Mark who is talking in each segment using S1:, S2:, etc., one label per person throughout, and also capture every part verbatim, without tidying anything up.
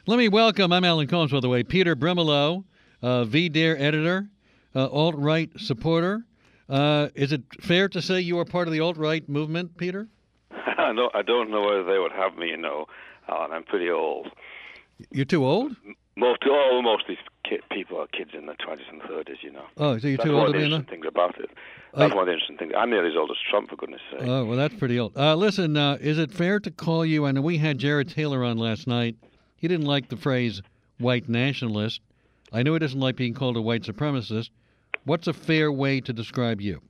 S1: Let me welcome, I'm Alan Combs, by the way, Peter Brimelow, uh, V D A R E editor, uh, alt-right supporter. Uh, is it fair to say you are part of the alt-right movement, Peter?
S2: I don't, I don't know whether they would have me, you know, Alan. I'm pretty old.
S1: You're too old?
S2: Most, oh, most of these kid, people are kids in their twenties and thirties, you know.
S1: Oh, so you're
S2: that's
S1: too
S2: one
S1: old
S2: of the
S1: to be in
S2: interesting things about it. That's one of the interesting things. I'm nearly as old as Trump, for goodness sake.
S1: Oh, well, that's pretty old. Uh, listen, uh, is it fair to call you, I know we had Jared Taylor on last night. He didn't like the phrase white nationalist. I know he doesn't like being called a white supremacist. What's a fair way to describe you?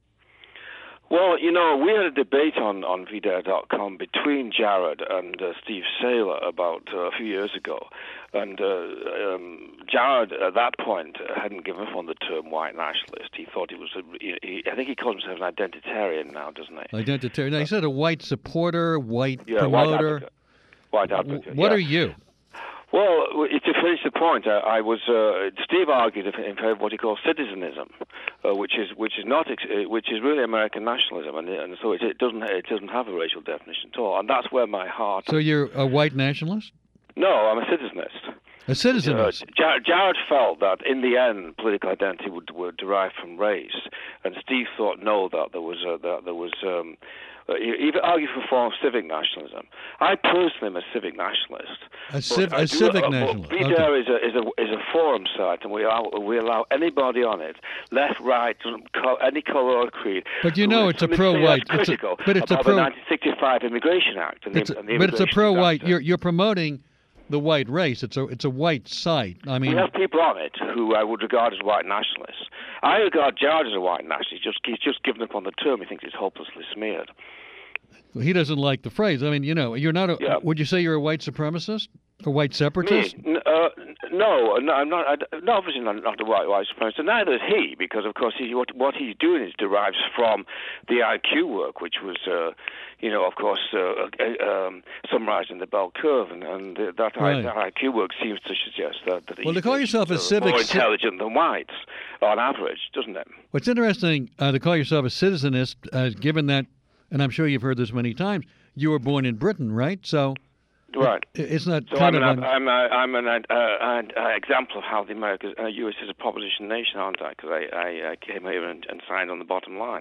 S2: Well, you know, we had a debate on, on V D A R dot com between Jared and uh, Steve Saylor about uh, a few years ago. And uh, um, Jared, at that point, hadn't given up on the term white nationalist. He thought he was, a, he, I think he calls himself an identitarian now, doesn't he?
S1: Identitarian. Now, he said a white supporter, white
S2: yeah,
S1: promoter.
S2: White advocate. White advocate,
S1: What
S2: yeah.
S1: are you?
S2: Well, to finish the point, I, I was uh, Steve argued in favor of what he calls citizenism, uh, which is which is not ex- which is really American nationalism, and, and so it, it doesn't it doesn't have a racial definition at all, and that's where my heart.
S1: So you're a white nationalist?
S2: No, I'm a citizenist.
S1: A citizenist.
S2: Uh, Jared, Jared felt that in the end, political identity would, would derive from race, and Steve thought no, that there was uh, that there was. Um, Uh, even argue for a form of civic nationalism. I personally am a civic nationalist.
S1: A, civ- a civic uh, nationalist.
S2: V D A R okay. is a is a is a forum site, and we allow we allow anybody on it, left, right, any colour or creed.
S1: But you know, it's a pro-white.
S2: It's critical
S1: a, but it's
S2: about
S1: a pro.
S2: the nineteen sixty-five Immigration Act. And
S1: it's
S2: the,
S1: a,
S2: and the
S1: but it's a pro-white.
S2: Act.
S1: You're you're promoting the white race. It's a it's a white site. I mean,
S2: we have people on it who I would regard as white nationalists. I regard Jared as a white nationalist. He's just he's just given up on the term. He thinks it's hopelessly smeared.
S1: He doesn't like the phrase. I mean, you know, you're not a.
S2: Yeah.
S1: Would you say you're a white supremacist, a white separatist?
S2: Me? Uh, no, no, I'm not. I, no, obviously not, not a white white supremacist. Neither is he, because of course he, what what he's doing is derives from the I Q work, which was, uh, you know, of course, uh, uh, um, summarized in the Bell Curve, and, and uh, that,
S1: right.
S2: I, that I Q work seems to suggest that. that
S1: well, to call yourself a civic,
S2: more intelligent than whites on average, doesn't it?
S1: What's interesting uh, to call yourself a citizenist, uh, given that, and I'm sure you've heard this many times, you were born in Britain, right? So,
S2: right.
S1: It, it's not.
S2: So
S1: kind
S2: I'm
S1: of
S2: an,
S1: un-
S2: I'm, a, I'm an uh, an uh, example of how the America, uh, U S is a proposition nation, aren't I? Because I, I, I came here and, and signed on the bottom line.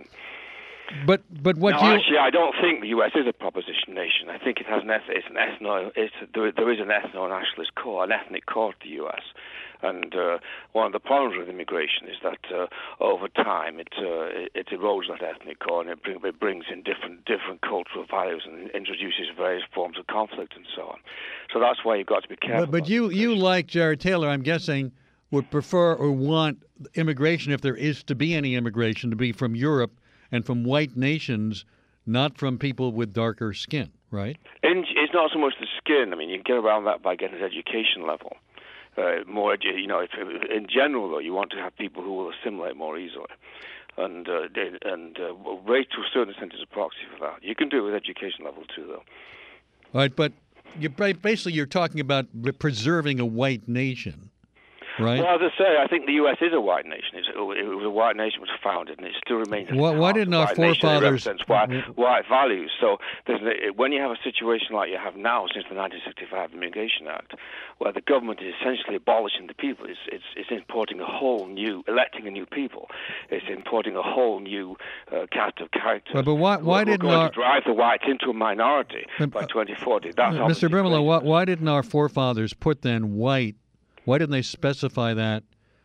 S1: But but what
S2: no,
S1: you
S2: actually, I don't think the U S is a proposition nation. I think it has an eth- it's an ethno it's there, there is an ethno-nationalist core, an ethnic core to the U S. And uh, one of the problems with immigration is that uh, over time it, uh, it it erodes that ethnic core, and it, bring, it brings in different different cultural values and introduces various forms of conflict and so on. So that's why you've got to be careful.
S1: But, but you you like Jared Taylor, I'm guessing, would prefer or want immigration, if there is to be any immigration, to be from Europe and from white nations, not from people with darker skin, right?
S2: And it's not so much the skin. I mean, you can get around that by getting an education level. Uh, more, edu- you know, if, in general, though, you want to have people who will assimilate more easily. And uh, they, and uh, race, to a certain extent, is a proxy for that. You can do it with education level, too, though.
S1: All right, but you basically you're talking about preserving a white nation. Right.
S2: Well, as I say, I think the U S is a white nation. It's, it was a white nation was founded, and it still remains.
S1: Why, why didn't our forefathers?
S2: It represents white, white values. So there's, when you have a situation like you have now since the nineteen sixty-five Immigration Act, where the government is essentially abolishing the people, it's, it's, it's importing a whole new, electing a new people. It's importing a whole new uh, cast of characters.
S1: But, but why, why
S2: we're,
S1: didn't
S2: we're going
S1: our
S2: to drive the whites into a minority
S1: uh,
S2: by twenty forty? That's
S1: uh, Mister Brimelow, why, why didn't our forefathers put then white? Why didn't they specify that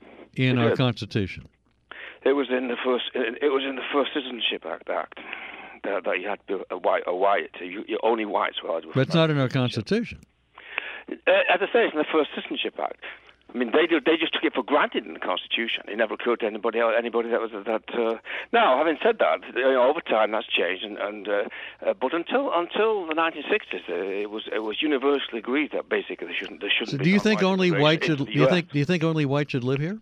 S1: in our Constitution?
S2: It was in the first. It was in the first Citizenship Act. Act that, that you had to be a white. A white. You, you only whites were eligible.
S1: But it's not in our Constitution.
S2: Uh, as I say, it's in the first Citizenship Act. I mean, they do, they just took it for granted in the Constitution. It never occurred to anybody else, anybody that was that. Uh... Now, having said that, you know, over time that's changed, and, and uh, uh, but until until the nineteen sixties, uh, it was it was universally agreed that basically there shouldn't there shouldn't.
S1: So
S2: be
S1: do you think only whites should? Do you think do you think only whites should live here?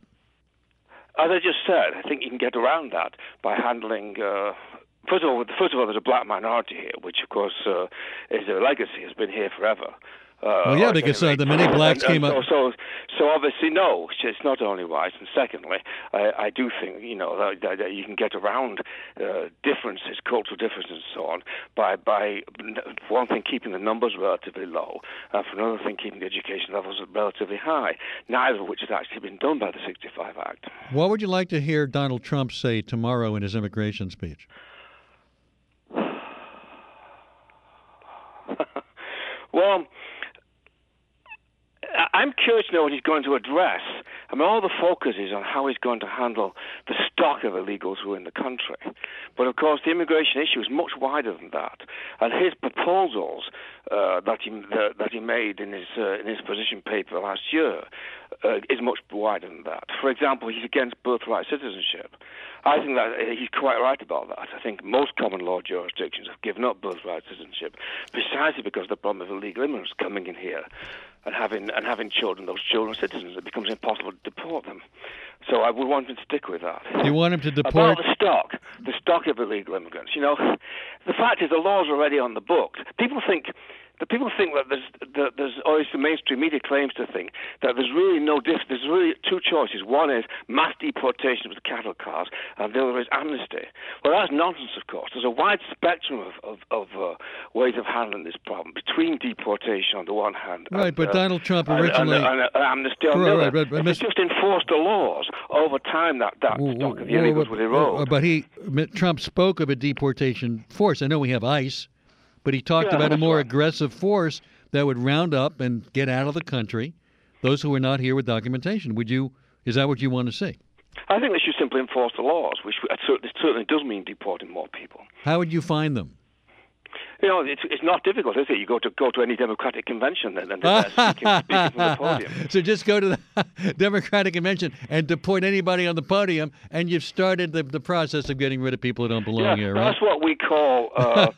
S2: As I just said, I think you can get around that by handling. Uh, First of all, first of all, there's a black minority here, which of course uh, is a legacy, has been here forever. Uh,
S1: well, yeah, because uh, the many blacks
S2: and, and
S1: came up.
S2: So, so, so obviously, no, it's not only whites. And secondly, I, I do think, you know, that, that, that you can get around uh, differences, cultural differences and so on, by, by, for one thing, keeping the numbers relatively low, and for another thing, keeping the education levels relatively high, neither of which has actually been done by the sixty-five Act.
S1: What would you like to hear Donald Trump say tomorrow in his immigration speech?
S2: Well, I'm curious to know what he's going to address. I mean, all the focus is on how he's going to handle the stock of illegals who are in the country. But, of course, the immigration issue is much wider than that. And his proposals uh, that, he, the, that he made in his, uh, in his position paper last year uh, is much wider than that. For example, he's against birthright citizenship. I think that he's quite right about that. I think most common law jurisdictions have given up birthright citizenship precisely because of the problem of illegal immigrants coming in here and having and having children. Those children are citizens. It becomes impossible to deport them. So I would want him to stick with that.
S1: You want him to deport?
S2: About the stock, the stock of illegal immigrants. You know, the fact is the law's already on the books. People think. The people think that there's, that there's, or the mainstream media claims to think that there's really no difference. There's really two choices. One is mass deportation with cattle cars, and the other is amnesty. Well, that's nonsense, of course. There's a wide spectrum of, of, of uh, ways of handling this problem, between deportation on the one hand,
S1: right?
S2: and,
S1: but
S2: uh,
S1: Donald Trump originally
S2: and, and, and, and amnesty on
S1: right,
S2: the other.
S1: right, but, but
S2: if
S1: Mister
S2: they just enforce the laws over time, that that
S1: well,
S2: stock of the
S1: well,
S2: illegals
S1: well,
S2: will erode.
S1: uh, But he, Trump spoke of a deportation force. I know we have ICE, but he talked
S2: Yeah,
S1: about a
S2: that's
S1: more
S2: right.
S1: aggressive force that would round up and get out of the country those who are not here with documentation. Would you? Is that what you want to see?
S2: I think they should simply enforce the laws, which certainly, certainly does mean deporting more people.
S1: How would you find them?
S2: You know, it's, it's not difficult, is it? You go to go to any Democratic convention and, and they're speaking, speaking from the podium.
S1: So just go to the Democratic convention and deport anybody on the podium, and you've started the, the process of getting rid of people who don't belong
S2: Yeah,
S1: here, right?
S2: that's what we call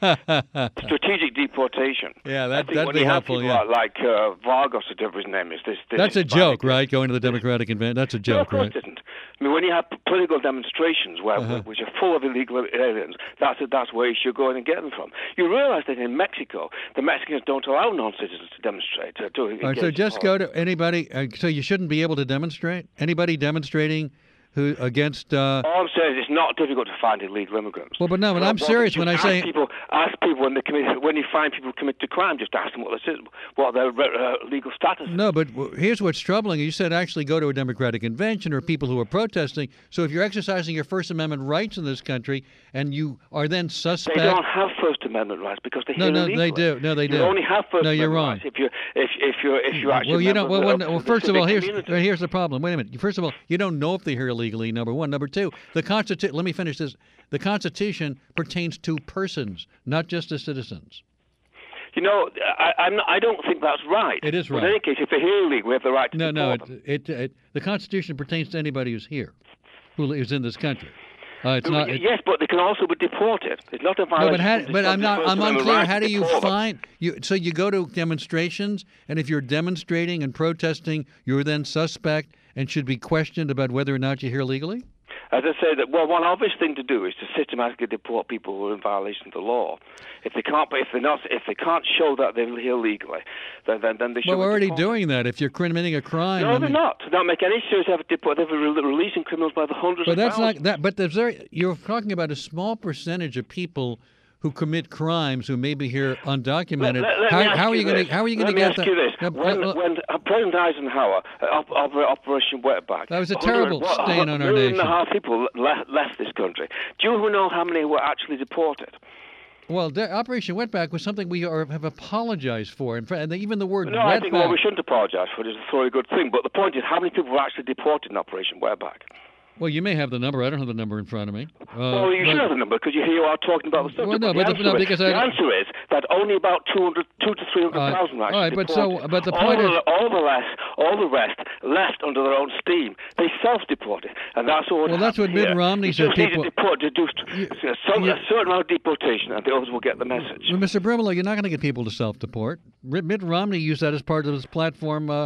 S2: uh, strategic deportation.
S1: Yeah,
S2: I
S1: that,
S2: think
S1: that'd
S2: when
S1: be
S2: you have
S1: helpful.
S2: people
S1: Yeah,
S2: like uh, Vargas, whatever his name is. This, this
S1: that's a
S2: Hispanic-
S1: joke, right? Going to the Democratic convention, that's a
S2: No,
S1: joke,
S2: of course
S1: right?
S2: it isn't. I mean, when you have political demonstrations where,
S1: Uh-huh.
S2: which are full of illegal aliens, that's that's where you should go in and get them from. You realize that in Mexico, the Mexicans don't allow non-citizens to demonstrate. To, to
S1: All right,
S2: engage
S1: so
S2: in
S1: just
S2: politics.
S1: go to anybody. Uh, so you shouldn't be able to demonstrate. Anybody demonstrating who against. Uh,
S2: All I'm saying is it's not difficult to find illegal immigrants.
S1: well, but no, but
S2: Well,
S1: I'm
S2: well,
S1: serious
S2: just
S1: when I
S2: ask
S1: say.
S2: people, ask people when they commit, when you find people commit to crime, just ask them what their what their uh, legal status is.
S1: No, but w- here's what's troubling. You said actually go to a Democratic convention or people who are protesting. So if you're exercising your First Amendment rights in this country and you are then
S2: They
S1: suspect.
S2: don't have First Amendment rights because they're
S1: No,
S2: here
S1: no,
S2: illegally.
S1: they do. No, they
S2: you
S1: do.
S2: only have First
S1: No, you're
S2: Amendment
S1: wrong.
S2: rights if you if if you're if you actually.
S1: Well, you don't. Well, well,
S2: member
S1: well,
S2: of the
S1: first of all,
S2: civic
S1: here's
S2: community.
S1: here's the problem. Wait a minute. First of all, you don't know if they're here illegally. Number one. Number two. The Constitution. Let me finish this. The Constitution pertains to persons, not just to citizens.
S2: You know, I, I'm not, I don't think that's right.
S1: It is
S2: But
S1: right.
S2: in any case, if they're here illegally, we have the right to
S1: No, no.
S2: deport them.
S1: It, it, it, the Constitution pertains to anybody who's here, who is in this country. Uh, it's
S2: No,
S1: not.
S2: y-
S1: It,
S2: yes, but they can also be deported. It's not a
S1: no,
S2: violation.
S1: but how,
S2: of
S1: but I'm
S2: the
S1: not.
S2: First
S1: I'm
S2: Amendment
S1: unclear.
S2: right
S1: How
S2: to
S1: do you
S2: deport them.
S1: find you? So you go to demonstrations, and if you're demonstrating and protesting, you're then suspect and should be questioned about whether or not you're here legally.
S2: As I say, that well, one obvious thing to do is to systematically deport people who are in violation of the law. If they can't, if they're not, if they can't show that they're here legally, then then, then they should.
S1: Well, we're
S2: be
S1: already
S2: deported.
S1: doing that. If you're committing a crime,
S2: No,
S1: I
S2: they're
S1: mean-
S2: not. They don't make any serious effort to deport. They're re- releasing criminals by the hundreds
S1: But
S2: of
S1: that's
S2: thousands.
S1: not that. But there's very. You're talking about a small percentage of people who commit crimes who may be here undocumented.
S2: Let, let, let
S1: how,
S2: me ask
S1: how are you
S2: this.
S1: going to? How are you going
S2: Let
S1: to
S2: me
S1: get
S2: ask
S1: that?
S2: you this.
S1: Yeah,
S2: when
S1: uh,
S2: when uh, President Eisenhower, uh, op- op- Operation Wetback,
S1: That was a
S2: one hundred
S1: terrible
S2: what,
S1: stain on our
S2: a million
S1: nation.
S2: and a half people le- left this country. Do you know how many were actually deported?
S1: Well, de- Operation Wetback was something we are, have apologized for, in fact, and even the word
S2: No, I
S1: wetback.
S2: think well, we shouldn't apologise for it. It's a thoroughly good thing. But the point is, how many people were actually deported in Operation Wetback?
S1: Well, you may have the number. I don't have the number in front of me. Uh,
S2: well, you
S1: but-
S2: should have the number because you hear you are talking about the subject.
S1: Well, no,
S2: the,
S1: but the-
S2: answer
S1: no,
S2: is,
S1: because
S2: the
S1: I-
S2: answer is that only about two hundred, two to three hundred thousand were
S1: Uh,
S2: actually
S1: all right, but so-
S2: deported.
S1: but the
S2: all
S1: point
S2: the,
S1: is-
S2: all the rest, all the rest left under their own steam. They self-deported, and that's all.
S1: Well, that's what
S2: happened
S1: Mitt
S2: here.
S1: Romney
S2: You
S1: said
S2: just need
S1: people-
S2: to deport, deduce
S1: You-
S2: some,
S1: you-
S2: a certain amount of deportation, and the others will get the message.
S1: Well, Mister Brimelow, you're not going to get people to self-deport. R- Mitt Romney used that as part of his platform uh,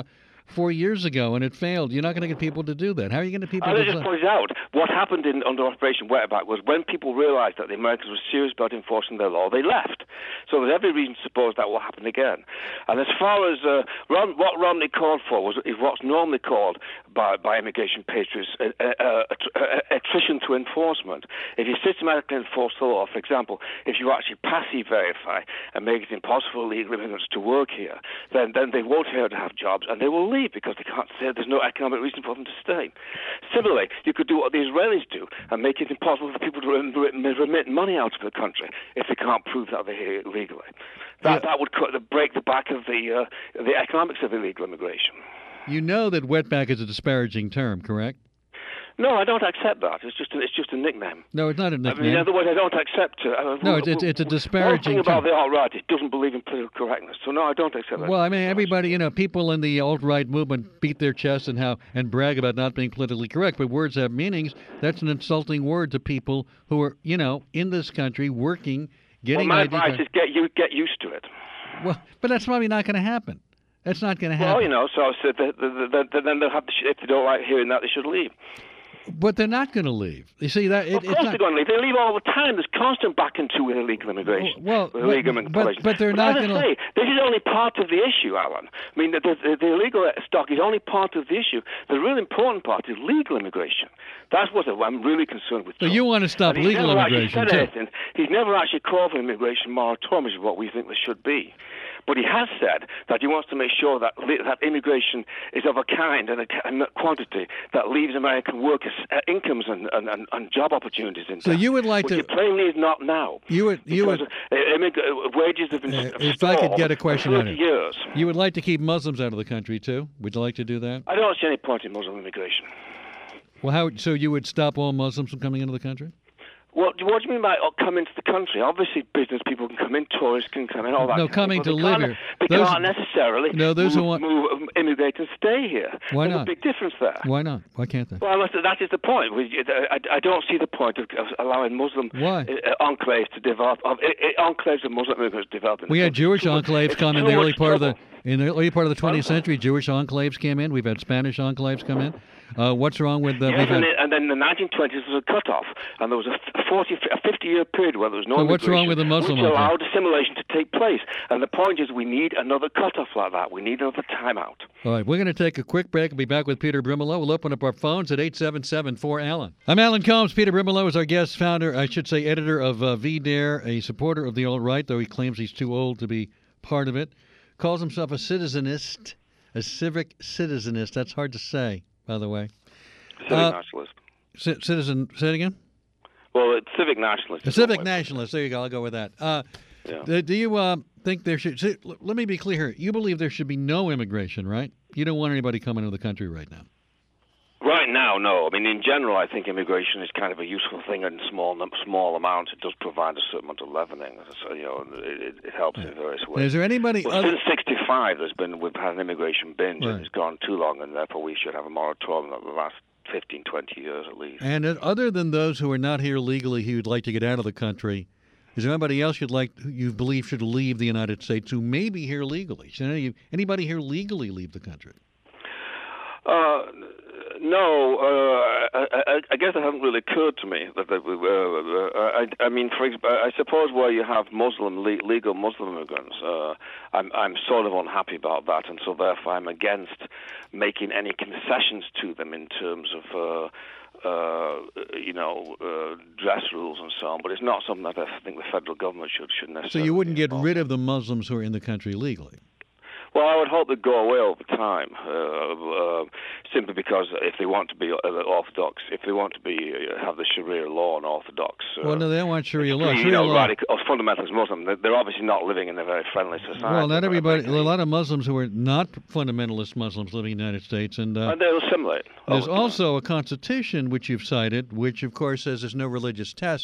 S1: four years ago and it failed. You're not going to get people to do that. How are you going to get people
S2: I
S1: to
S2: just pointed out what happened in under Operation Wetback was when people realised that the Americans were serious about enforcing their law, they left. So there's every reason to suppose that will happen again. And as far as uh, Rom- what Romney called for was is what's normally called by, by immigration patriots uh, uh, uh, attrition to enforcement. If you systematically enforce the law, for example, if you actually passive verify and make it impossible for illegal immigrants to work here, then, then they won't be able to have jobs and they will leave because they can't say there's no economic reason for them to stay. Similarly, you could do what the Israelis do and make it impossible for people to remit money out of the country if they can't prove that they're here legally. That, yeah. that would cut the, break the back of the, uh, the economics of illegal immigration.
S1: You know that wetback is a disparaging term, correct?
S2: No, I don't accept that. It's just a, it's just a nickname.
S1: No, it's not a nickname.
S2: I mean, in other words, I don't accept it. Uh,
S1: no, it's, it's, it's a disparaging
S2: term. One thing about
S1: term.
S2: the alt-right, it doesn't believe in political correctness. So, no, I don't accept that.
S1: Well, I mean, everybody, you know, people in the alt-right movement beat their chests and how and brag about not being politically correct, but words have meanings. That's an insulting word to people who are, you know, in this country working, getting
S2: Well, my
S1: I D
S2: advice
S1: cards.
S2: is get, you, get used to it.
S1: Well, but that's probably not going to happen. That's not going to happen.
S2: Well, you know, so, so the, the, the, then they'll have to, if they don't like hearing that, they should leave.
S1: But they're not going to leave. You see that? It,
S2: of course
S1: it's not...
S2: they're going to leave. They leave all the time. There's constant back and to with illegal immigration.
S1: Well,
S2: with illegal
S1: but,
S2: immigration.
S1: But, but they're
S2: but
S1: not
S2: going
S1: to.
S2: This is only part of the issue, Alan. I mean, the, the, the illegal stock is only part of the issue. The real important part is legal immigration. That's what I'm really concerned with.
S1: So you want to stop legal immigration too?
S2: Anything. He's never actually called for an immigration moratorium, which is what we think there should be. But he has said that he wants to make sure that that immigration is of a kind and a, and a quantity that leaves American workers uh, incomes and, and, and, and job opportunities in.
S1: So you would like
S2: which
S1: to?
S2: It plainly is not now.
S1: You would. You would.
S2: Uh, immig- uh, wages have been.
S1: Uh, if I could get a question
S2: for
S1: on it.
S2: Years.
S1: You would like to keep Muslims out of the country too? Would you like to do that?
S2: I don't see any point in Muslim immigration.
S1: Well, how? So you would stop all Muslims from coming into the country?
S2: Well, what do you mean by oh, come into the country? Obviously, business people can come in, tourists can come in, all that.
S1: No, coming to live here.
S2: They
S1: those,
S2: can't necessarily
S1: no, those
S2: move,
S1: who want
S2: move, immigrate and stay here.
S1: Why
S2: There's
S1: not?
S2: a big difference there.
S1: Why not? Why can't they?
S2: Well, that is the point. I, I don't see the point of allowing Muslim
S1: Why?
S2: enclaves to develop, of, enclaves of Muslim immigrants to develop.
S1: We had Jewish enclaves come in the early part
S2: trouble.
S1: of the in the early part of the twentieth century. Jewish enclaves came in. We've had Spanish enclaves come in. Uh, what's wrong with the?
S2: Yes,
S1: we've had,
S2: and, it, and then in the nineteen twenties there was a cut-off, and there was a forty, a fifty-year period where there was no.
S1: So what's wrong with the Muslim?
S2: Which allowed assimilation to take place, and the point is we need another cut-off like that. We need another timeout.
S1: All right, we're going to take a quick break. We'll be back with Peter Brimelow. We'll open up our phones at eight seven seven four Alan. I'm Alan Combs. Peter Brimelow is our guest, founder, I should say, editor of uh, V Dare, a supporter of the alt-right, though he claims he's too old to be part of it. Calls himself a citizenist, a civic citizenist. That's hard to say, by the way.
S2: Civic
S1: uh,
S2: nationalist.
S1: C- citizen, say it again?
S2: Well, it's civic nationalist.
S1: A civic nationalist. There you go. I'll go with that. Uh,
S2: yeah.
S1: Do you uh, think there should... See, let me be clear here. You believe there should be no immigration, right? You don't want anybody coming into the country right now.
S2: Right now, no. I mean, in general, I think immigration is kind of a useful thing in small small amounts. It does provide a certain amount of leavening. So, you know, it, it helps yeah. in various ways.
S1: Is there anybody...
S2: Well,
S1: other...
S2: since sixty-five, there's been we've had an immigration binge,
S1: right.
S2: and it's gone too long, and therefore we should have a moratorium that will last fifteen, twenty years at least.
S1: And other than those who are not here legally who would like to get out of the country, is there anybody else you'd like who you believe should leave the United States who may be here legally? Should any, anybody here legally leave the country?
S2: Uh, no, uh, I, I guess it hasn't really occurred to me that. that uh, I, I mean, for I suppose where you have Muslim legal Muslim immigrants, uh, I'm I'm sort of unhappy about that, and so therefore I'm against making any concessions to them in terms of. Uh, Uh, you know, uh, dress rules and so on, but it's not something that I think the federal government should should necessarily.
S1: So you wouldn't get rid of the Muslims who are in the country legally?
S2: Well, I would hope they'd go away over time, uh, uh, simply because if they want to be uh, orthodox, if they want to be uh, have the Sharia law and orthodox. Uh,
S1: well, no, they don't want Sharia law.
S2: You
S1: Sharia
S2: know,
S1: law.
S2: radical, or fundamentalist Muslim. They're, they're obviously not living in a very friendly society.
S1: Well, not everybody. A lot of Muslims who are not fundamentalist Muslims living in the United States, and, uh,
S2: and they'll assimilate.
S1: There's also a constitution which you've cited, which of course says there's no religious test.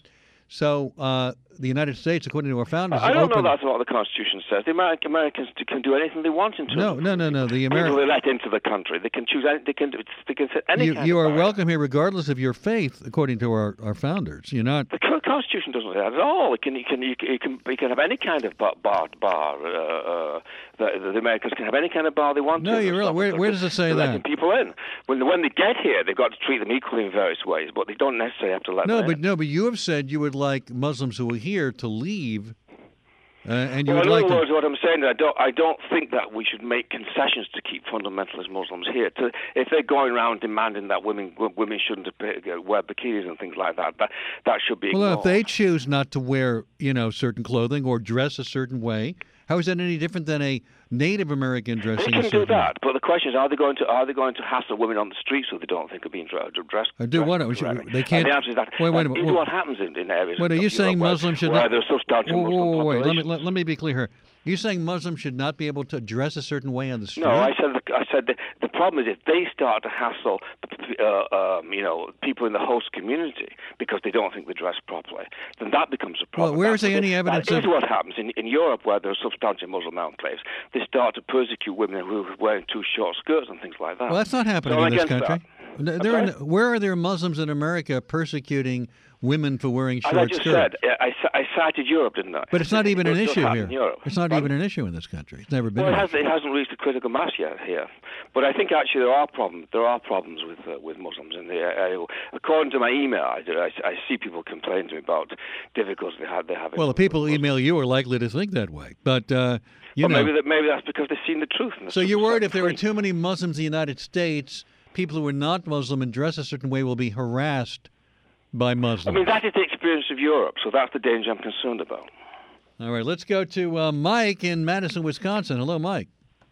S1: So uh, the United States, according to our founders,
S2: I don't
S1: open...
S2: know that's what the Constitution says. The American, Americans can do anything they want in terms
S1: No,
S2: of
S1: no, no, no. The
S2: people
S1: Ameri-
S2: they let into the country. They can choose. Any, they can. They can set any.
S1: You,
S2: kind
S1: you
S2: of
S1: are
S2: barrier.
S1: welcome here, regardless of your faith, according to our, our founders. You're not.
S2: The Constitution doesn't say that at all. It can, you can, you can, you can, you can have any kind of bar. bar, bar uh, uh, the, the Americans can have any kind of bar they want.
S1: No,
S2: to.
S1: you really. Where, where does it say
S2: They're
S1: that?
S2: letting people in. When when they get here, they've got to treat them equally in various ways, but they don't necessarily have to let
S1: No,
S2: them
S1: but
S2: in.
S1: no, but you have said you would like Muslims who are here to leave, uh, and you
S2: Well,
S1: would
S2: in
S1: like
S2: other
S1: them.
S2: words, what I'm saying is I don't, I don't think that we should make concessions to keep fundamentalist Muslims here. To, if they're going around demanding that women women shouldn't wear bikinis and things like that, that, that should be ignored.
S1: Well, if they choose not to wear, you know, certain clothing or dress a certain way, how is that any different than a Native American dressing
S2: They
S1: a
S2: can
S1: certain
S2: do that,
S1: way?
S2: but the question is, are they going to are they going to hassle women on the streets who they don't think are being dressed? dressed
S1: Uh, do what?
S2: correctly?
S1: They can't.
S2: And the answer is that
S1: Wait, wait a
S2: that
S1: minute.
S2: is what happens in, in areas.
S1: Wait, are
S2: of
S1: you
S2: Europe
S1: saying
S2: where,
S1: Muslims should
S2: where
S1: not?
S2: there's substantial
S1: Whoa, whoa,
S2: Muslim
S1: whoa, wait. Let me
S2: population?
S1: let, let me be clear here. You're saying Muslims should not be able to dress a certain way on the street?
S2: No, I said I said the, the problem is if they start to hassle, uh, um, you know, people in the host community because they don't think they dress properly, then that becomes a problem.
S1: Well, where is
S2: That's
S1: there any
S2: what-
S1: evidence
S2: That
S1: of-
S2: is what happens in in Europe, where there are substantial Muslim enclaves. They start to persecute women who are wearing too short skirts and things like that.
S1: Well, that's not happening
S2: So
S1: in this
S2: against
S1: country.
S2: that.
S1: There are
S2: Okay.
S1: no- where are there Muslims in America persecuting women for wearing
S2: As
S1: short
S2: I just
S1: skirts?
S2: said, I, I cited Europe, didn't I?
S1: But it's not even an
S2: It does
S1: issue
S2: happen
S1: here.
S2: in Europe.
S1: It's not
S2: Pardon?
S1: even an issue in this country. It's never been.
S2: Well, it,
S1: an
S2: has,
S1: issue.
S2: it hasn't reached a critical mass yet here, but I think actually there are problems. There are problems with uh, with Muslims in the area. According to my email, I, I, I see people complain to me about difficulties they have. They have.
S1: Well, the people who email you are likely to think that way, but uh, you
S2: Well,
S1: know.
S2: maybe that, maybe that's because they've seen the truth. And
S1: So
S2: they're
S1: you're worried
S2: set
S1: if there are
S2: free.
S1: too many Muslims in the United States, people who are not Muslim and dress a certain way will be harassed by
S2: I
S1: Muslims.
S2: mean, that is the experience of Europe, so that's the danger I'm concerned about.
S1: All right, let's go to uh, Mike in Madison, Wisconsin. Hello, Mike.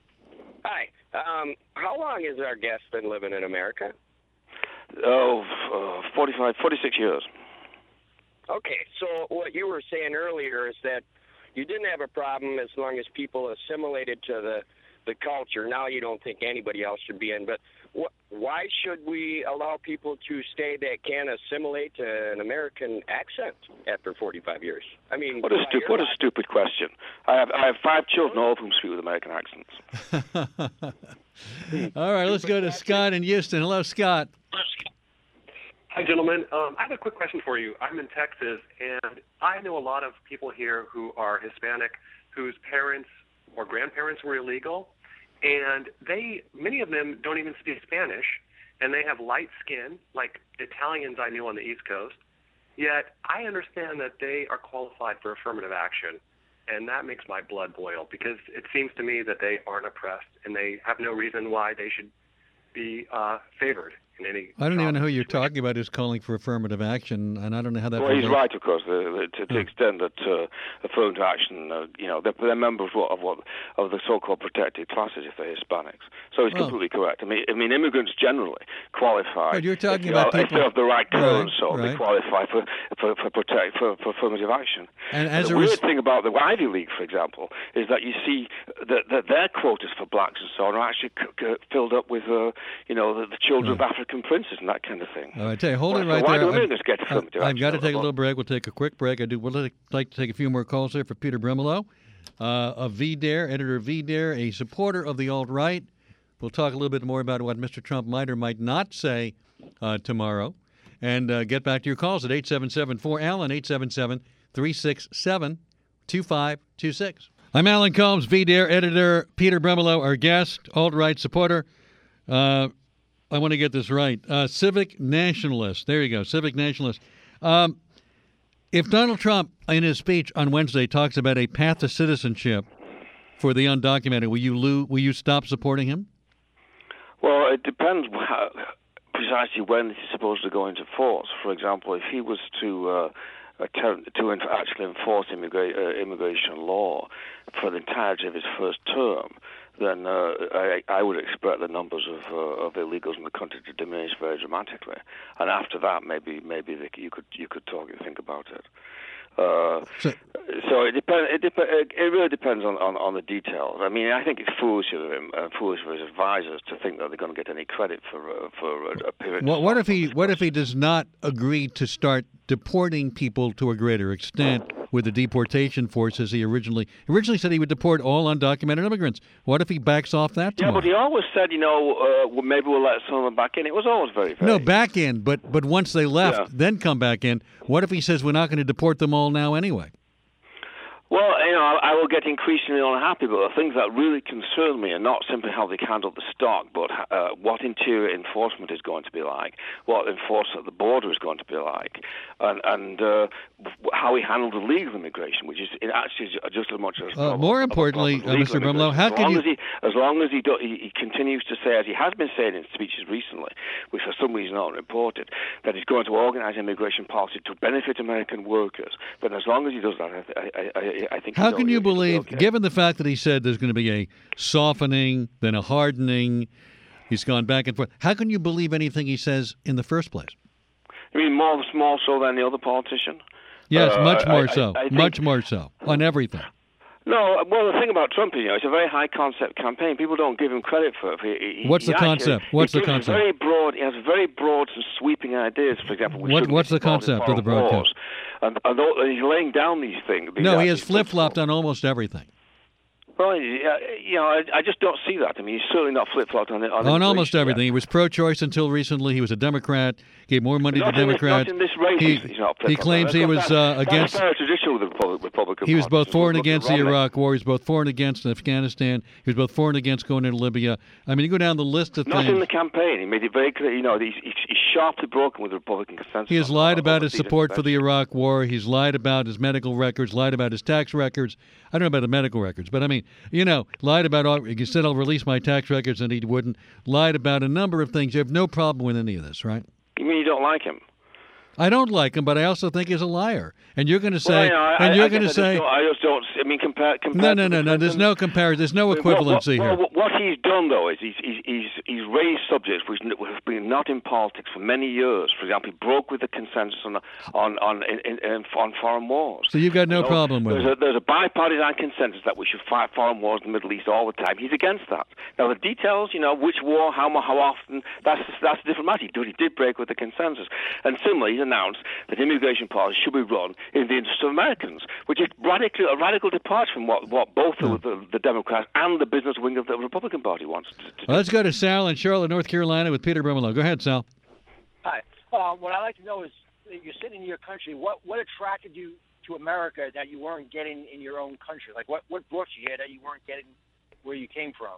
S3: Hi. Um, how long has our guest been living in America?
S2: Oh, uh, forty-five, forty-six years.
S3: Okay, so what you were saying earlier is that you didn't have a problem as long as people assimilated to the, the culture. Now you don't think anybody else should be in. But wh- why should we allow people to stay that can assimilate to an American accent after forty-five years? I mean,
S2: What a
S3: by
S2: stu-
S3: your
S2: what a
S3: logic-
S2: stupid question. I have I have five children, all of whom speak with American accents.
S1: All right, let's go to Scott in Houston. Hello, Scott.
S4: Hi, gentlemen. Um, I have a quick question for you. I'm in Texas, and I know a lot of people here who are Hispanic whose parents or grandparents were illegal, and they, many of them don't even speak Spanish, and they have light skin, like Italians I knew on the East Coast. Yet I understand that they are qualified for affirmative action, and that makes my blood boil because it seems to me that they aren't oppressed, and they have no reason why they should be uh, favored in any.
S1: I don't even know who
S4: job
S1: you're
S4: situation.
S1: talking about who's calling for affirmative action, and I don't know how that
S2: Well, he's
S1: relates-
S2: right, of course, the, the, to, to the extent that uh, affirmative action, uh, you know, they're, they're members of what, of what of the so-called protected classes if they're Hispanics. So he's
S1: Well-
S2: completely correct. I mean, I mean, immigrants generally qualify.
S1: But you're talking
S2: if,
S1: about
S2: you know, if
S1: people-
S2: they have the right code,
S1: Right,
S2: so they
S1: right.
S2: qualify for for for, protect, for for affirmative action.
S1: And as
S2: the
S1: a
S2: weird
S1: res-
S2: thing about the Ivy League, for example, is that you see that, that their quotas for blacks and so on are actually c- c- filled up with, uh, you know, the, the children of African princes and that kind of thing.
S1: All right, I tell you, hold
S2: Well,
S1: it
S2: so
S1: right
S2: why
S1: there.
S2: do
S1: I've-
S2: immigrants get
S1: I've,
S2: affirmative
S1: I've got to
S2: action?
S1: take a little break. We'll take a quick break. I do would like like to take a few more calls here for Peter Brimelow uh, of V D A R E, editor of V D A R E, a supporter of the alt-right. We'll talk a little bit more about what Mister Trump might or might not say uh, tomorrow. And uh, get back to your calls at eight seven seven four Alan, eight seven seven, three six seven, two five two six. I'm Alan Combs, V D A R E editor. Peter Brimelow, our guest, alt-right supporter. Uh, I want to get this right. Uh, civic nationalist. There you go, civic nationalist. Um, if Donald Trump, in his speech on Wednesday, talks about a path to citizenship for the undocumented, will you lo- will you stop supporting him?
S2: Well, it depends how, precisely when he's supposed to go into force. For example, if he was to uh, attempt to inf- actually enforce immigra- uh, immigration law for the entirety of his first term, then uh, I, I would expect the numbers of, uh, of illegals in the country to diminish very dramatically. And after that, maybe maybe they, you could you could talk think about it. Uh,
S1: So-
S2: so it depends. It, dep- it really depends on, on, on the details. I mean, I think it's foolish of him, uh, foolish of his advisors to think that they're going to get any credit for uh, for a, a period.
S1: What,
S2: of
S1: what if
S2: time.
S1: he what if he does not agree to start deporting people to a greater extent with the deportation forces he originally originally said he would deport all undocumented immigrants. What if he backs off that tomorrow?
S2: Yeah, but he always said, you know, uh, well, maybe we'll let some of them back in. It was always very vague.
S1: No, back in, but but once they left,
S2: Yeah.
S1: then come back in. What if he says we're not going to deport them all now anyway?
S2: Well, you know, I, I will get increasingly unhappy, but the things that really concern me are not simply how they handle the stock, but uh, what interior enforcement is going to be like, what enforcement at the border is going to be like, and, and uh, how we handle the legal immigration, which is it actually just as much as
S1: Uh, more importantly, uh, Mister Brumlow, how
S2: as
S1: can
S2: long
S1: you?
S2: As he, as long as he, do, he, he continues to say, as he has been saying in speeches recently, which for some reason aren't reported, that he's going to organize immigration policy to benefit American workers. But as long as he does that, I, I, I, I think.
S1: How can you believe,
S2: okay.
S1: given the fact that he said there's going to be a softening, then a hardening, he's gone back and forth, how can you believe anything he says in the first place?
S2: You mean more, more so than the other politician?
S1: Yes,
S2: Uh,
S1: much more
S2: I-
S1: so.
S2: I- I think-
S1: much more so. On everything.
S2: No, well, the thing about Trump, you know, it's a very high concept campaign. People don't give him credit for it. He, he,
S1: What's
S2: he
S1: the
S2: actually-
S1: concept? What's
S2: he
S1: the
S2: gives
S1: concept?
S2: Very broad. He has very broad and sweeping ideas. For example, we
S1: What-
S2: shouldn't
S1: what's
S2: get
S1: the
S2: involved in
S1: concept of the
S2: foreign
S1: broadcast?
S2: wars. And, and, all- and he's laying down these things. These,
S1: No, he
S2: uh,
S1: has
S2: these
S1: flip-flopped
S2: principles.
S1: on almost everything.
S2: Well, yeah, you know, I, I just don't see that. I mean, he's certainly not flip-flopped on it. On,
S1: On almost
S2: immigration
S1: everything. He was pro-choice until recently. He was a Democrat. Gave more money
S2: Not
S1: to
S2: in this-
S1: Democrats.
S2: not in this race,
S1: He,
S2: he's not
S1: he
S2: flip-flopped.
S1: claims he
S2: That's-
S1: was
S2: that's-
S1: uh, against.
S2: That's very traditional with the Republic, Republican
S1: He was
S2: Party.
S1: both
S2: Just
S1: for and
S2: look at
S1: against the
S2: Romney.
S1: Iraq War. He was both for and against Afghanistan. He was both for and against going into Libya. I mean, you go down the list of
S2: Not
S1: things.
S2: in the campaign. He made it very clear. You know, he's, he's, he's sharply broken with the Republican consensus.
S1: He has
S2: on-
S1: lied
S2: on
S1: about his
S2: overseas
S1: support for the
S2: intervention.
S1: Iraq War. He's lied about his medical records, lied about his tax records. I don't know about the medical records, but I mean, you know, lied about all. He said, I'll release my tax records, and he wouldn't. Lied about a number of things. You have no problem with any of this, right?
S2: You mean you don't like him?
S1: I don't like him, but I also think he's a liar. And you're going to
S2: Well,
S1: say,
S2: you know, I,
S1: and
S2: I-
S1: you're
S2: I
S1: going to
S2: guess I
S1: say,
S2: just don't- I just don't. I mean, compare. compare
S1: no, no,
S2: to
S1: no,
S2: the
S1: no. There's
S2: Clintons.
S1: no comparison. There's no
S2: I mean, what-
S1: equivalency
S2: what,
S1: here.
S2: Well, what he's done though is he's he's he's, he's raised subjects which n- have been not in politics for many years. For example, he broke with the consensus on on on in, in, in, on foreign wars.
S1: So you've got no
S2: You know,
S1: problem with
S2: there's
S1: it.
S2: a, there's a bipartisan consensus that we should fight foreign wars in the Middle East all the time. He's against that. Now the details, you know, which war, how mu- how often, that's that's a different matter. He did, he did break with the consensus. And similarly, he's announced that immigration policy should be run in the interest of Americans, which is radically a radical departure from what, what both the, the, the Democrats and the business wing of the Republican Party wants to, to do.
S1: Well, let's go to Sal in Charlotte, North Carolina, with Peter Brumlow. Go ahead, Sal.
S5: Hi. Uh, what I'd like to know is, you're sitting in your country. What what attracted you to America that you weren't getting in your own country? Like, what, what brought you here that you weren't getting where you came from?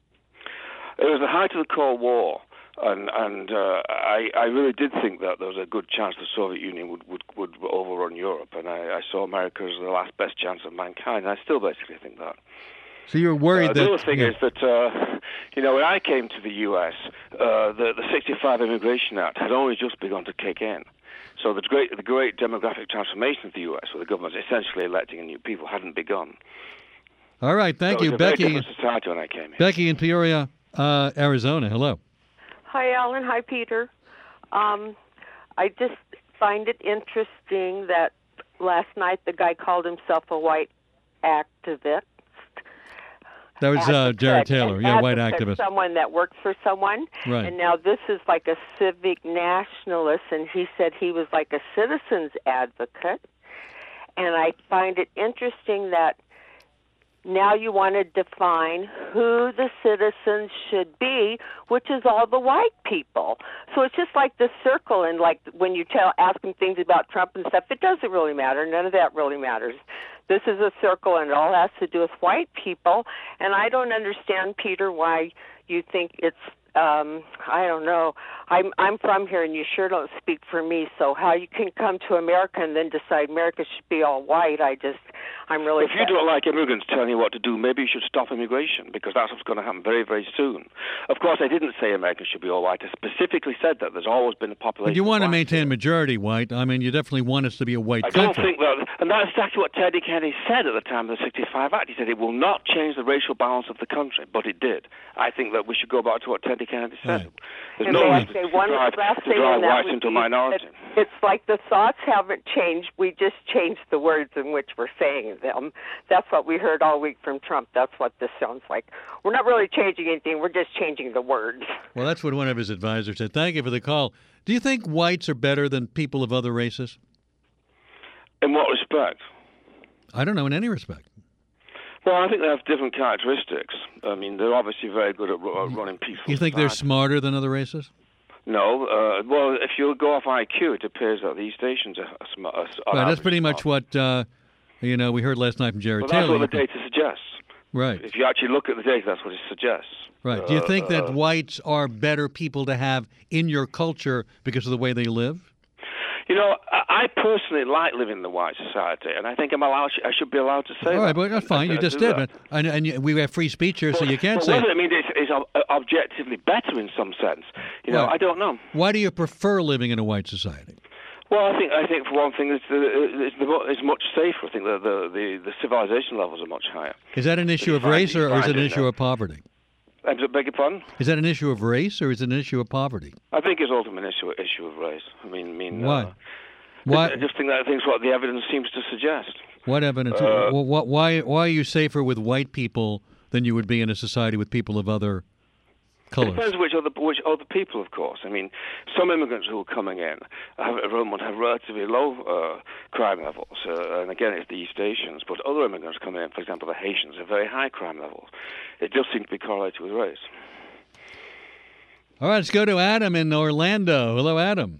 S2: It was the height of the Cold War, and and uh, I I really did think that there was a good chance the Soviet Union would would, would overrun Europe, and I, I saw America as the last best chance of mankind. And I still basically think that.
S1: So you're worried
S2: Uh,
S1: that
S2: the other thing
S1: yeah.
S2: is that, uh, you know, when I came to the U S, uh, the, the sixty-five Immigration Act had only just begun to kick in. So the great, the great demographic transformation of the U S, where the government is essentially electing new people, hadn't begun.
S1: All right, thank
S2: so
S1: you,
S2: it was a very
S1: Becky.
S2: different society when I came here.
S1: Becky in Peoria, uh, Arizona. Hello.
S6: Hi, Alan. Hi, Peter. Um, I just find it interesting that last night the guy called himself a white activist.
S1: That was uh,
S6: Advocate,
S1: Jared Taylor.
S6: an
S1: Yeah, white
S6: advocate,
S1: activist.
S6: Someone that works for someone.
S1: Right.
S6: And now this is like a civic nationalist, and he said he was like a citizen's advocate. And I find it interesting that now you want to define who the citizens should be, which is all the white people. So it's just like the circle, and like when you tell ask them things about Trump and stuff, it doesn't really matter. None of that really matters. This is a circle, and it all has to do with white people. And I don't understand, Peter, why you think it's um, I don't know. I'm I'm from here, and you sure don't speak for me. So how you can come to America and then decide America should be all white? I just I'm really.
S2: If you don't like immigrants telling you what to do, maybe you should stop immigration, because that's what's going to happen very, very soon. Of course, I didn't say Americans should be all white. I specifically said that there's always been a population.
S1: But you want to
S2: of blacks
S1: maintain
S2: here.
S1: majority white. I mean, you definitely want us to be a white
S2: I don't
S1: country.
S2: think that, and that's exactly what Teddy Kennedy said at the time of the sixty-five Act. He said it will not change the racial balance of the country, but it did. I think that we should go back to what Teddy Kennedy said.
S1: Right.
S2: There's
S6: And
S2: no
S6: may I
S2: reason
S6: say
S2: to
S6: one
S2: drive,
S6: last
S2: to
S6: thing,
S2: drive
S6: and that
S2: whites
S6: would
S2: into a
S6: be
S2: minority.
S6: that It's like the thoughts haven't changed. We just changed the words in which we're saying them. That's what we heard all week from Trump. That's what this sounds like. We're not really changing anything. We're just changing the words.
S1: Well, that's what one of his advisors said. Thank you for the call. Do you think whites are better than people of other races?
S2: In what respect?
S1: I don't know, in any respect.
S2: Well, I think they have different characteristics. I mean, they're obviously very good at uh, running peaceful
S1: You think
S2: society.
S1: they're smarter than other races?
S2: No. Uh, well, if you go off I Q, it appears that these stations are smart. Are
S1: Right, that's pretty much what, uh, you know, we heard last night from Jared
S2: Well,
S1: Taylor.
S2: that's what the data suggests.
S1: Right.
S2: If you actually look at the data, that's what it suggests.
S1: Right. Do you think that
S2: uh,
S1: whites are better people to have in your culture because of the way they live?
S2: You know, I I personally like living in the white society, and I think I'm allowed. I should be allowed to say
S1: All
S2: that.
S1: right, but that's fine.
S2: I-
S1: You
S2: I
S1: just
S2: do
S1: did.
S2: that.
S1: But, and and you- we have free speech here, so you can't
S2: but
S1: say
S2: whether
S1: it.
S2: it means it's, it's ob- objectively better in some sense, you know,
S1: Right.
S2: I don't know.
S1: Why do you prefer living in a white society?
S2: Well, I think I think for one thing, it's, uh, it's, the, it's much safer. I think the, the the the civilization levels are much higher.
S1: Is that an issue
S2: you
S1: of
S2: find-
S1: race,
S2: you
S1: or, or is
S2: find
S1: it an
S2: it
S1: issue
S2: now.
S1: of poverty?
S2: I beg your pardon?
S1: Is that an issue of race, or is it an issue of poverty?
S2: I think it's ultimately an issue issue of race. I mean, I mean.
S1: Why?
S2: Uh,
S1: Why?
S2: I just think that I think it's what the evidence seems to suggest.
S1: What evidence?
S2: Uh,
S1: wh- wh- why? Why are you safer with white people than you would be in a society with people of other
S2: It
S1: colors?
S2: depends which other which other people, of course. I mean, some immigrants who are coming in have, have relatively low uh, crime levels, uh, and again, it's the East Asians. But other immigrants coming in, for example, the Haitians, have very high crime levels. It does seem to be correlated with race.
S1: All right, let's go to Adam in Orlando. Hello, Adam.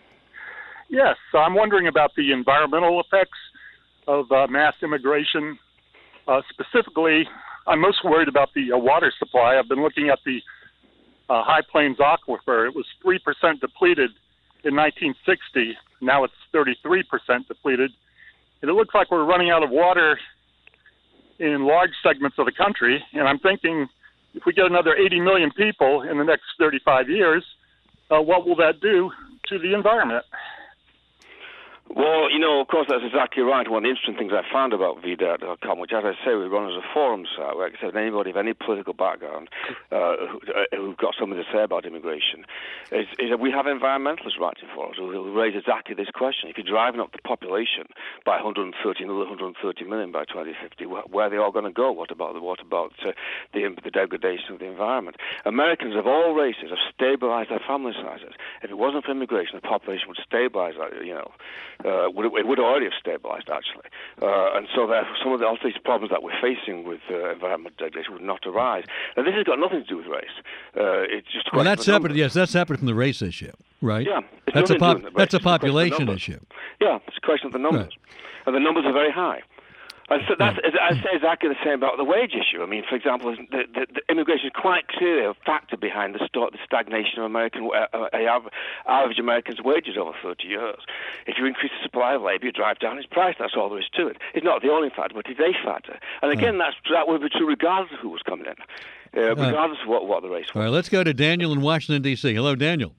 S7: Yes, so I'm wondering about the environmental effects of uh, mass immigration. Uh, specifically, I'm most worried about the uh, water supply. I've been looking at the uh, High Plains Aquifer. It was three percent depleted in nineteen sixty. Now it's thirty-three percent depleted. And it looks like we're running out of water in large segments of the country. And I'm thinking, if we get another eighty million people in the next thirty-five years, uh, what will that do to the environment?
S2: Well, you know, of course, that's exactly right. One of the interesting things I found about V D A dot com, which, as I say, we run as a forum site, where I said anybody of any political background uh, who, uh, who've got something to say about immigration, is, is that we have environmentalists writing for us who will raise exactly this question. If you're driving up the population by one hundred thirty, another one hundred thirty million by twenty fifty, where, where are they all going to go? What about the what about uh, the, the degradation of the environment? Americans of all races have stabilized their family sizes. If it wasn't for immigration, the population would stabilize, you know. Uh, would, it would already have stabilized, actually. Uh, and so therefore, some of the, all these problems that we're facing with uh, environmental degradation would not arise. Now, this has got nothing to do with race. Uh, it's just a
S1: Well,
S2: question
S1: that's
S2: of
S1: separate.
S2: numbers.
S1: Yes, that's separate from the race issue, right?
S2: Yeah. It's
S1: That's a
S2: nothing to do
S1: pop,
S2: with the race.
S1: that's a
S2: It's a question of
S1: population
S2: numbers.
S1: issue.
S2: Yeah, it's a question of the numbers.
S1: Right.
S2: And the numbers are very high. And so that's, I say exactly the same about the wage issue. I mean, for example, the, the, the immigration is quite clearly a factor behind the, st- the stagnation of American uh, uh, average Americans' wages over thirty years. If you increase the supply of labor, you drive down its price. That's all there is to it. It's not the only factor, but it's a factor. And again, that's, that would be true regardless of who was coming in, uh, regardless of what, what the race was.
S1: All right, let's go to Daniel in Washington, D C Hello, Daniel.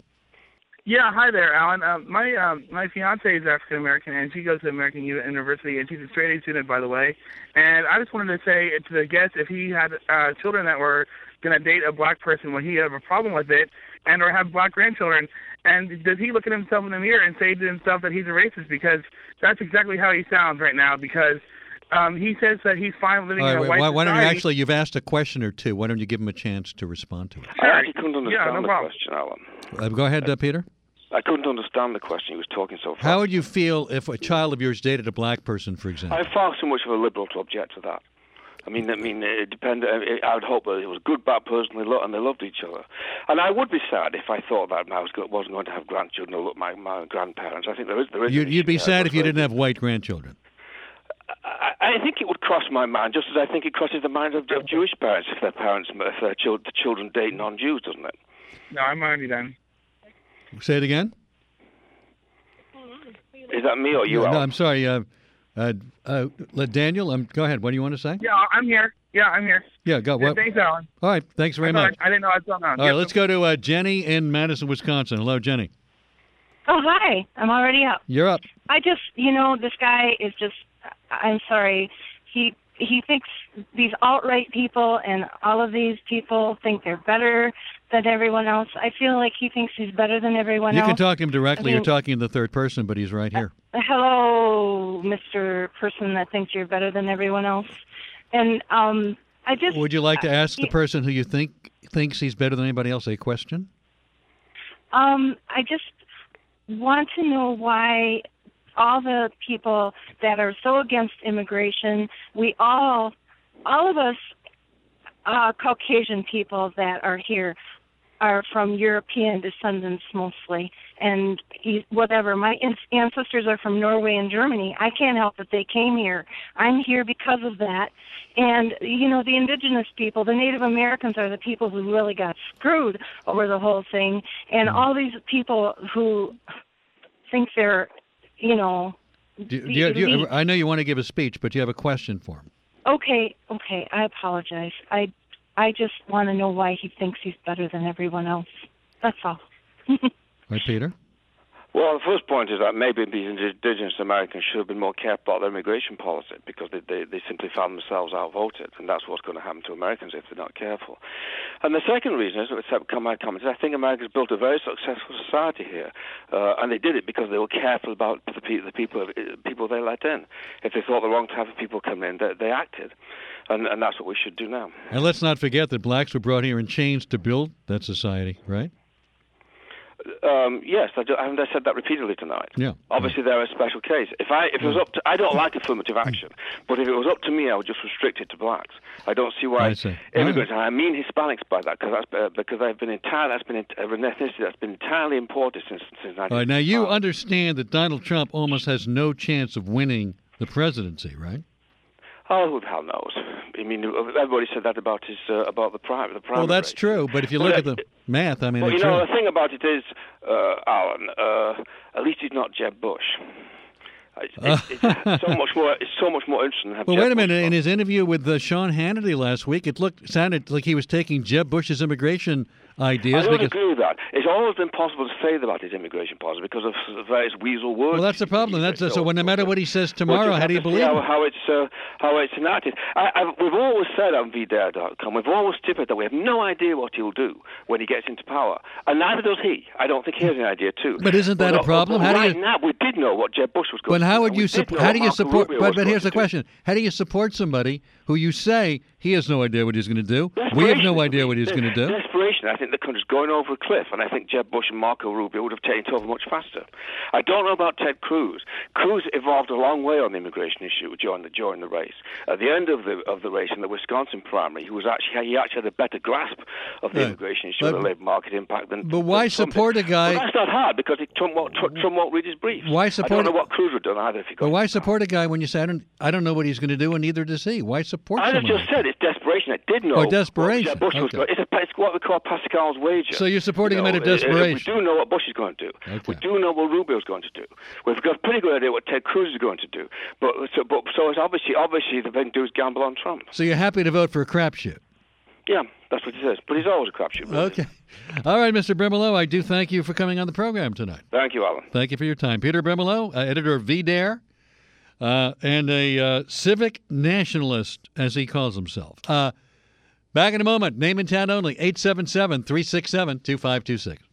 S8: Yeah, hi there, Alan. Uh, my um, my fiance is African American, and she goes to American U- University, and she's a straight A student, by the way. And I just wanted to say to the guest, if he had uh, children that were going to date a black person, would he have a problem with it, and or have black grandchildren? And does he look at himself in the mirror and say to himself that he's a racist? Because that's exactly how he sounds right now. Because um, he says that he's fine living
S1: All right,
S8: in a
S1: wait,
S8: white
S1: why, why don't you
S8: society.
S1: actually? You've asked a question or two. Why don't you give him a chance to respond to it?
S2: I actually couldn't understand
S8: Yeah, no
S2: the
S8: problem.
S2: question, Alan.
S1: Uh, go ahead, uh, Peter.
S2: I couldn't understand the question. He was talking so fast.
S1: How would you feel if a child of yours dated a black person, for example?
S2: I'm far too much of a liberal to object to that. I mean, I mean, it depended. I would hope that it was a good, bad person, they lo- and they loved each other. And I would be sad if I thought that I was go- wasn't going to have grandchildren or look my my grandparents. I think there is there is.
S1: You'd,
S2: an
S1: you'd be
S2: issue
S1: sad
S2: there,
S1: if you
S2: but
S1: didn't have white grandchildren.
S2: I, I think it would cross my mind, just as I think it crosses the mind of, of Jewish parents if their parents, if their children, the children date non-Jews, doesn't it?
S8: No, I'm already done.
S1: Say it again.
S2: Is that me or you?
S1: No, no,
S2: Alan?
S1: I'm sorry. Uh, uh, uh, let Daniel. Um, go ahead. What do you want to say?
S8: Yeah, I'm here. Yeah, I'm here.
S1: Yeah, go.
S8: Yeah,
S1: What?
S8: thanks, Alan.
S1: All right. Thanks very
S8: I thought
S1: much.
S8: I, I didn't know I was on.
S1: All right. Let's go to uh, Jenny in Madison, Wisconsin. Hello, Jenny.
S9: Oh, hi. I'm already up.
S1: You're up.
S9: I just, you know, this guy is just, I'm sorry. He he thinks these alt-right people and all of these people think they're better than everyone else. I feel like he thinks he's better than everyone
S1: You
S9: else.
S1: can talk to him directly.
S9: I
S1: You're
S9: mean-
S1: talking in the third person, but he's right here.
S9: Hello, Mister Person that thinks you're better than everyone else. And um, I just...
S1: Would you like to ask the
S9: he-
S1: person who you think thinks he's better than anybody else a question?
S9: Um, I just want to know why all the people that are so against immigration. We all, all of us uh, Caucasian people that are here are from European descendants mostly, and whatever. My ancestors are from Norway and Germany. I can't help that they came here. I'm here because of that. And, you know, the indigenous people, the Native Americans are the people who really got screwed over the whole thing. And all these people who think they're, you know...
S1: Do, do you, do you, I know you want to give a speech, but you have a question for him.
S9: Okay, okay, I apologize. I I just want to know why he thinks he's better than everyone else. That's all.
S1: Right, Peter?
S2: Well, the first point is that maybe these indigenous Americans should have been more careful about their immigration policy because they, they, they simply found themselves outvoted, and that's what's going to happen to Americans if they're not careful. And the second reason is, except my comment, is I think America's built a very successful society here, uh, and they did it because they were careful about the, pe- the people people they let in. If they thought the wrong type of people come in, they, they acted. And, and that's what we should do now.
S1: And let's not forget that blacks were brought here in chains to build that society, right?
S2: Um, yes, I, do, I haven't I said that repeatedly tonight.
S1: Yeah.
S2: Obviously, they're a special case. If I, if it was up to, I don't like affirmative action, but if it was up to me, I would just restrict it to blacks. I don't see why
S1: I see.
S2: immigrants, and I mean Hispanics by that, because that's uh, because they've been entirely, that's been an ethnicity that's been entirely imported since since nineteen.
S1: All right, now you understand that Donald Trump almost has no chance of winning the presidency, right?
S2: Oh, who the hell knows? I mean, everybody said that about his uh, about the prime. The primary
S1: well, that's
S2: race.
S1: true, but if you look
S2: well,
S1: at the math, I mean,
S2: well, you
S1: it's
S2: know,
S1: true.
S2: the thing about it is, uh, Alan, uh, at least he's not Jeb Bush. It's, it's, it's so much more. It's so much more interesting. To have
S1: Well,
S2: Jeb
S1: wait a minute.
S2: Bush
S1: In his interview with uh, Sean Hannity last week, it looked sounded like he was taking Jeb Bush's immigration ideas.
S2: I don't
S1: because,
S2: agree with that. It's always been possible to say that about his immigration policy because of various weasel words.
S1: Well, that's the problem. That's so. When no matter what he says tomorrow, how do you believe
S2: how,
S1: him?
S2: how it's uh, how it's enacted? I, I, we've always said on V Dare dot com, we've always stipulated that we have no idea what he'll do when he gets into power, and neither does he. I don't think he has any idea too.
S1: But isn't that
S2: well,
S1: a problem?
S2: Well,
S1: how
S2: right
S1: do you?
S2: now, we did know what Jeb Bush was going
S1: But
S2: to
S1: how
S2: do.
S1: would you support? How do you support? But, but here's the question: how do you support somebody who you say he has no idea what he's going to do? We have no idea what he's going to do.
S2: Desperation. I think the country's going over a cliff, and I think Jeb Bush and Marco Rubio would have taken it over much faster. I don't know about Ted Cruz. Cruz evolved a long way on the immigration issue during the during the race. At the end of the of the race in the Wisconsin primary, he was actually he actually had a better grasp of the
S1: right.
S2: immigration issue
S1: but,
S2: and the labor market impact than.
S1: But why
S2: than
S1: support a guy?
S2: Well, that's not hard because it, Trump, won't, Trump won't read his brief.
S1: Why support?
S2: I don't know what Cruz would have done either if he got.
S1: But why support a guy when you say I don't I don't know what he's going to do, and neither does he? Why support?
S2: I
S1: someone
S2: just
S1: like
S2: said it's desperation. I did know.
S1: Oh, desperation.
S2: What Bush
S1: okay.
S2: was going. It's, a, it's what we call Pascal's wager.
S1: So you're supporting
S2: you know,
S1: him out of desperation.
S2: We do know what Bush is going to do.
S1: Okay.
S2: We do know what Rubio's going to do. We've got a pretty good idea what Ted Cruz is going to do. But so, but, so it's obviously, obviously, the thing to do is gamble on Trump.
S1: So you're happy to vote for a crapshoot?
S2: Yeah, that's what he says. But he's always a crapshoot. Really.
S1: Okay. All right, Mister Brimelow, I do thank you for coming on the program tonight.
S2: Thank you, Alan.
S1: Thank you for your time. Peter Brimelow, uh, editor of V Dare, uh, and a uh, civic nationalist, as he calls himself. Uh, back in a moment. Name and town only. eight seven seven, three six seven, two five two six.